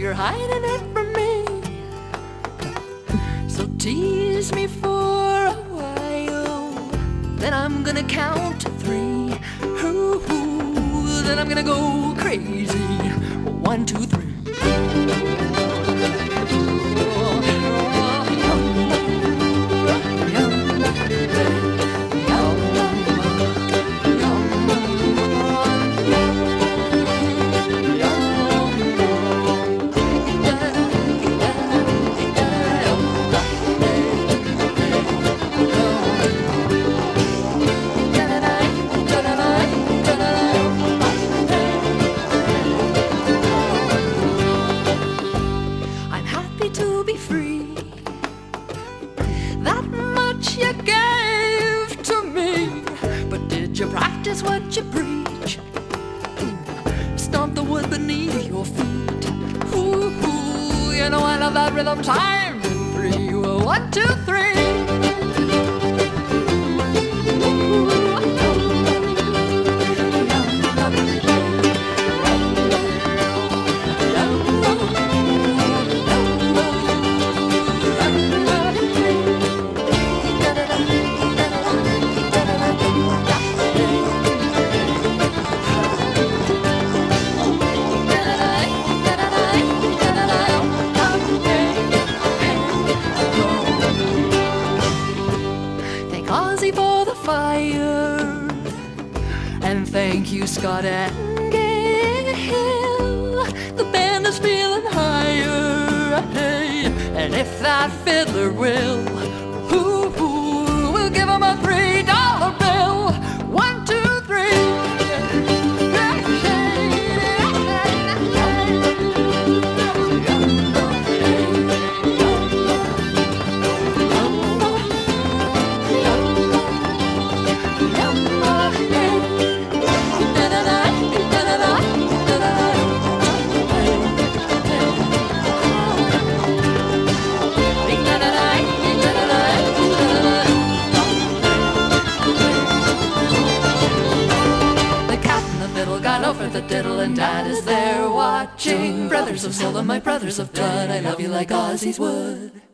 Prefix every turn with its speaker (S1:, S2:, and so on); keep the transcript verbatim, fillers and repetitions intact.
S1: you're hiding it from me. So tease me for a while, then I'm gonna count to three. Ooh, then I'm gonna go crazy. One, two, three. To be free, that much you gave to me. But did you practice what you preach? Stomp the wood beneath your feet. Ooh, ooh, you know I love that rhythm. Time in three. One, two, three. Ozzy for the fire, and thank you Scott and Gail. The band is feeling higher, hey, and if that fiddler will, ooh, ooh, we'll give him a three dollar bill. One, two, three. Got over the diddle and Dad is there watching. Brothers of Soul and my brothers of blood, I love you like Ozzy's would.